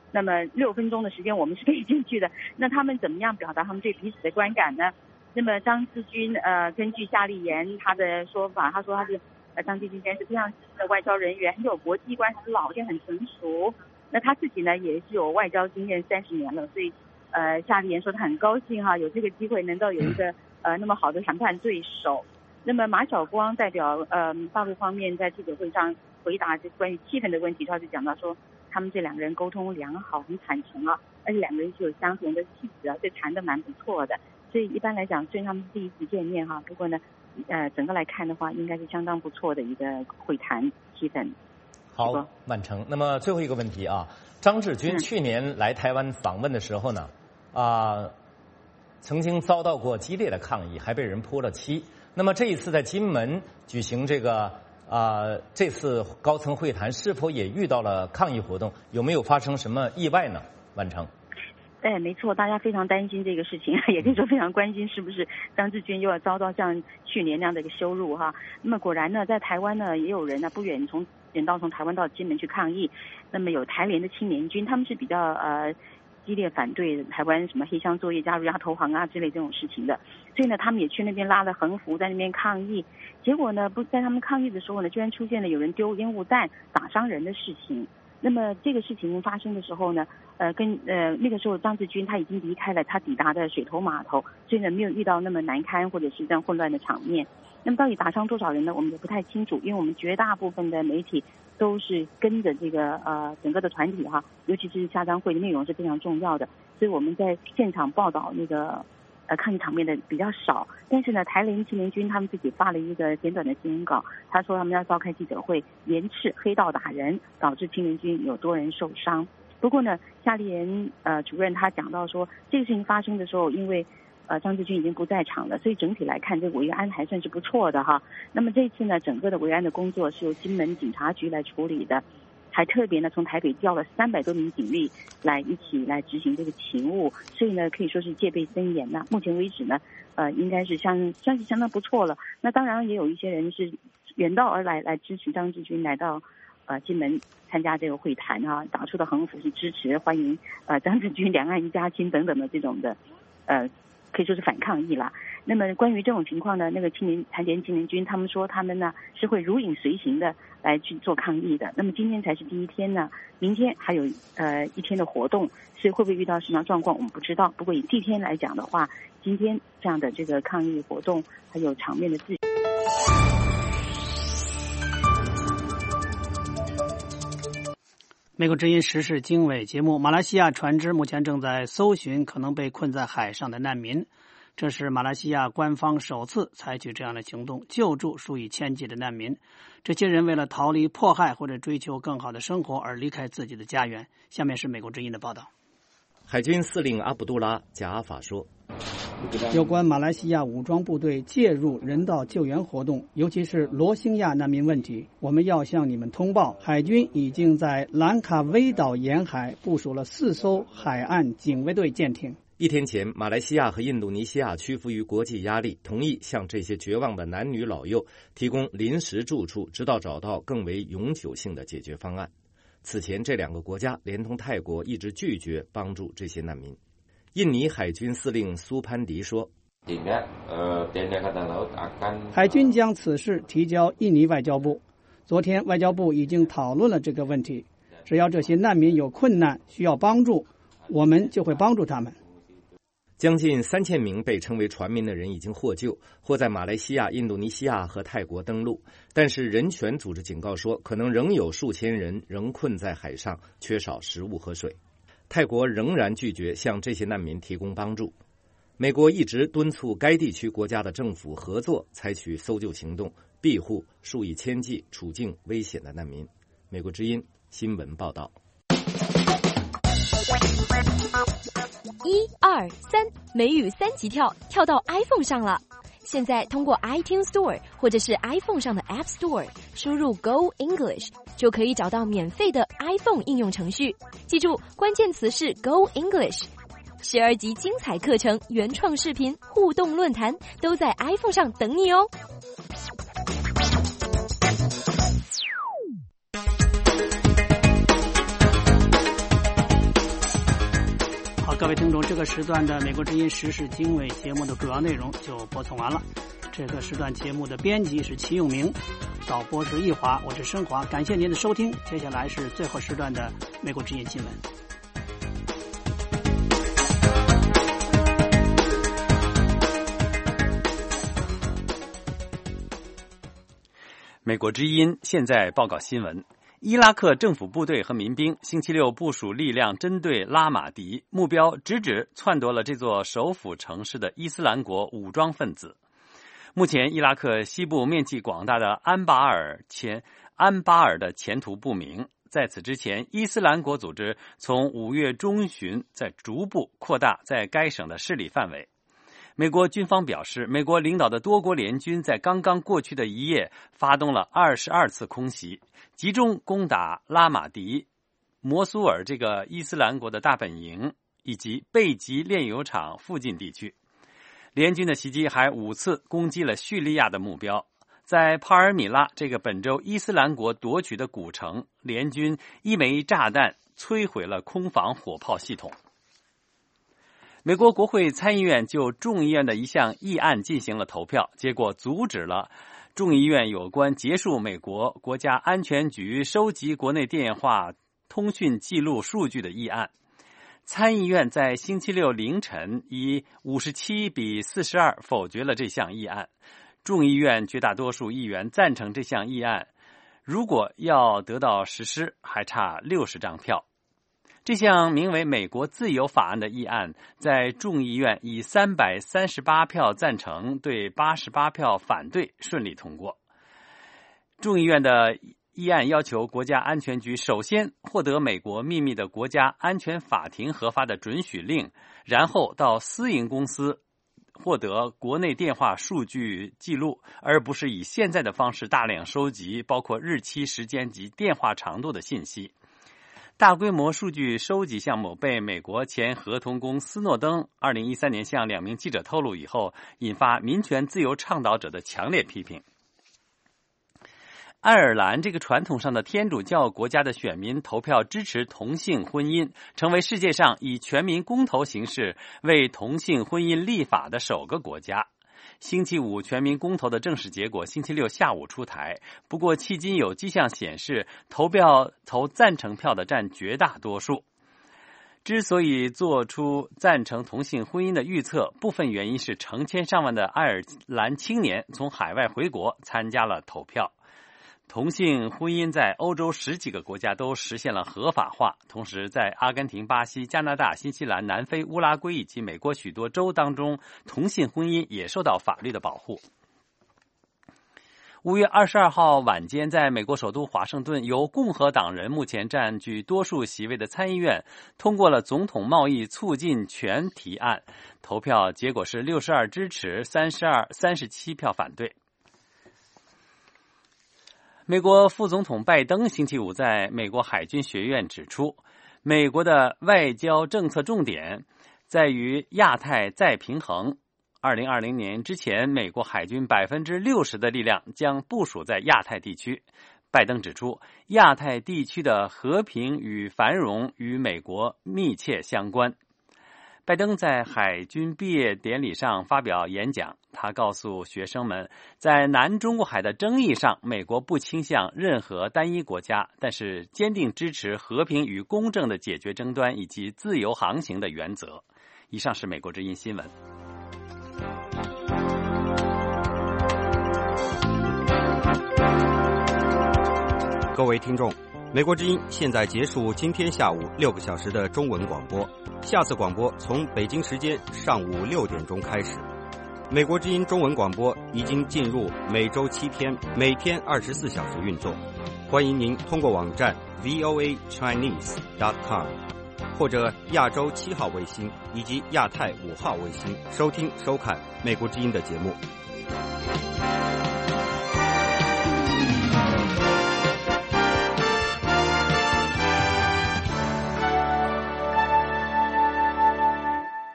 那么六分钟的时间我们是可以进去的。那他们怎么样表达他们对彼此的观感呢？那么张志军呃，根据夏立言他的说法，他说他是呃张志军先生是非常资深的外交人员，很有国际观，很老练，很成熟。那他自己呢也是有外交经验三十年了，所以呃夏立言说他很高兴哈，有这个机会能够有一个呃那么好的谈判对手。那么马晓光代表呃大陆方面在记者会上回答这关于气氛的问题，他就讲到说他们这两个人沟通良好，很坦诚啊，而且两个人是有相同的气质啊，所以谈得蛮不错的。所以一般来讲，虽然他们第一次见面哈，不过呢，呃，整个来看的话，应该是相当不错的一个会谈气氛。 好，满城。那么最后一个问题啊，张志军去年来台湾访问的时候呢，啊、呃，曾经遭到过激烈的抗议，还被人泼了漆。那么这一次在金门举行这个啊、呃，这次高层会谈是否也遇到了抗议活动？有没有发生什么意外呢？满城。 哎，没错，大家非常担心这个事情，也可以说非常关心是不是张志军又要遭到像去年那样的一个羞辱哈。那么果然呢，在台湾呢也有人呢不远从远道从台湾到金门去抗议。那么有台联的青年军，他们是比较呃激烈反对台湾什么黑箱作业、加入亚投行啊之类这种事情的，所以呢他们也去那边拉了横幅在那边抗议。结果呢不在他们抗议的时候呢，居然出现了有人丢烟雾弹打伤人的事情。那么这个事情发生的时候呢，呃，跟呃那个时候张志军他已经离开了他抵达的水头码头，所以呢没有遇到那么难堪或者是这样混乱的场面。那么到底打伤多少人呢？我们也不太清楚，因为我们绝大部分的媒体都是跟着这个呃整个的团体哈，尤其是下章会的内容是非常重要的，所以我们在现场报道那个呃抗议场面的比较少。但是呢，台联青年军他们自己发了一个简短的新闻稿，他说他们要召开记者会，严斥黑道打人，导致青年军有多人受伤。不过呢，夏立言呃主任他讲到说，这个事情发生的时候，因为呃张志军已经不在场了，所以整体来看，这个维安还算是不错的哈。那么这次呢，整个的维安的工作是由金门警察局来处理的。还特别呢从台北调了三百多名警力来一起来执行这个勤务，所以呢可以说是戒备森严呐。目前为止呢，呃应该是相算是相当不错了。那当然也有一些人是远道而来来支持张志军来到呃金门参加这个会谈啊，打出的横幅是支持欢迎呃张志军两岸一家亲等等的这种的呃可以说是反抗议啦。那么关于这种情况呢，那个青年台联青年军他们说他们呢是会如影随形的来去做抗议的。那么今天才是第一天呢，明天还有呃一天的活动，所以会不会遇到什么样状况我们不知道。不过以第一天来讲的话，今天这样的这个抗议活动还有场面的秩序。 美国之音时事经纬节目，马来西亚船只目前正在搜寻可能被困在海上的难民。这是马来西亚官方首次采取这样的行动，救助数以千计的难民。这些人为了逃离迫害或者追求更好的生活而离开自己的家园。下面是美国之音的报道。 海军司令阿卜杜拉·贾阿法说， 有关马来西亚武装部队介入人道救援活动，尤其是罗兴亚难民问题，我们要向你们通报，海军已经在兰卡威岛沿海部署了四艘海岸警卫队舰艇。 一天前，马来西亚和印度尼西亚屈服于国际压力，同意向这些绝望的男女老幼提供临时住处，直到找到更为永久性的解决方案。此前，这两个国家连同泰国一直拒绝帮助这些难民。印尼海军司令苏潘迪说， 海军将此事提交印尼外交部。昨天外交部已经讨论了这个问题，只要这些难民有困难需要帮助，我们就会帮助他们。 将近三千名被称为船民的人已经获救，或在马来西亚、印度尼西亚和泰国登陆，但是人权组织警告说，可能仍有数千人仍困在海上，缺少食物和水。泰国仍然拒绝向这些难民提供帮助。美国一直敦促该地区国家的政府合作，采取搜救行动，庇护数以千计处境危险的难民。美国之音新闻报道。 一二三，美语三级跳，跳到 iPhone 上了。现在通过 iTunes Store 或者是 iPhone 上的 App Store 输入 Go English 就可以找到免费的 iPhone 应用程序。记住，关键词是 Go English。十二集精彩课程、原创视频、互动论坛都在 iPhone 上等你哦。 各位听众，这个时段的美国之音时事经纬节目的主要内容就播送完了。这个时段节目的编辑是齐永明，导播是易华，我是申华，感谢您的收听。接下来是最后时段的美国之音新闻。 美国之音现在报告新闻：伊拉克政府部队和民兵星期六部署力量针对拉马迪，目标直指篡夺了这座首府城市的伊斯兰国武装分子。目前，伊拉克西部面积广大的安巴尔前安巴尔的前途不明。在此之前，伊斯兰国组织从五月中旬在逐步扩大在该省的势力范围。美国军方表示，美国领导的多国联军在刚刚过去的一夜发动了二十二次空袭，集中攻打拉马迪、摩苏尔这个伊斯兰国的大本营以及贝吉炼油厂附近地区。联军的袭击还五次攻击了叙利亚的目标。在帕尔米拉这个本周伊斯兰国夺取的古城，联军一枚炸弹摧毁了空防火炮系统。美国国会参议院就众议院的一项议案进行了投票，结果阻止了众议院有关结束美国国家安全局收集国内电话通讯记录数据的议案。参议院在星期六凌晨以五十七比四十二否决了这项议案。众议院绝大多数议员赞成这项议案，如果要得到实施，还差六十张票。这项名为《美国自由法案》的议案在众议院以三百三十八票赞成对八十八票反对顺利通过。众议院的议案要求国家安全局首先获得美国秘密的国家安全法庭核发的准许令，然后到私营公司获得国内电话数据记录，而不是以现在的方式大量收集包括日期、时间及电话长度的信息。大规模数据收集项目被美国前合同工斯诺登二零一三年向两名记者透露以后，引发民权自由倡导者的强烈批评。爱尔兰这个传统上的天主教国家的选民投票支持同性婚姻，成为世界上以全民公投形式为同性婚姻立法的首个国家。星期五全民公投的正式结果星期六下午出台，不过迄今有迹象显示投票投赞成票的占绝大多数。之所以做出赞成同性婚姻的预测，部分原因是成千上万的爱尔兰青年从海外回国参加了投票。同性婚姻在欧洲十几个国家都实现了合法化，同时在阿根廷、巴西、加拿大、新西兰、南非、乌拉圭以及美国许多州当中，同性婚姻也受到法律的保护。五月二十二号晚间，在美国首都华盛顿，由共和党人目前占据多数席位的参议院通过了总统贸易促进权提案，投票结果是六十二支持，三十二三十七票反对。美国副总统拜登星期五在美国海军学院指出，美国的外交政策重点在于亚太再平衡。二零二零年之前，美国海军百分之六十的力量将部署在亚太地区。拜登指出，亚太地区的和平与繁荣与美国密切相关。拜登在海军毕业典礼上发表演讲，他告诉学生们，在南中国海的争议上，美国不倾向任何单一国家，但是坚定支持和平与公正的解决争端以及自由航行的原则。以上是美国之音新闻。 各位听众，美国之音现在结束今天下午六个小时的中文广播，下次广播从北京时间上午六点钟开始。美国之音中文广播已经进入每周七天，每天二十四小时运作。欢迎您通过网站 v o a chinese dot com 或者亚洲七号卫星以及亚太五号卫星收听收看美国之音的节目。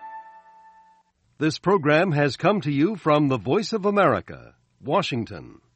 This program has come to you from the Voice of America, Washington.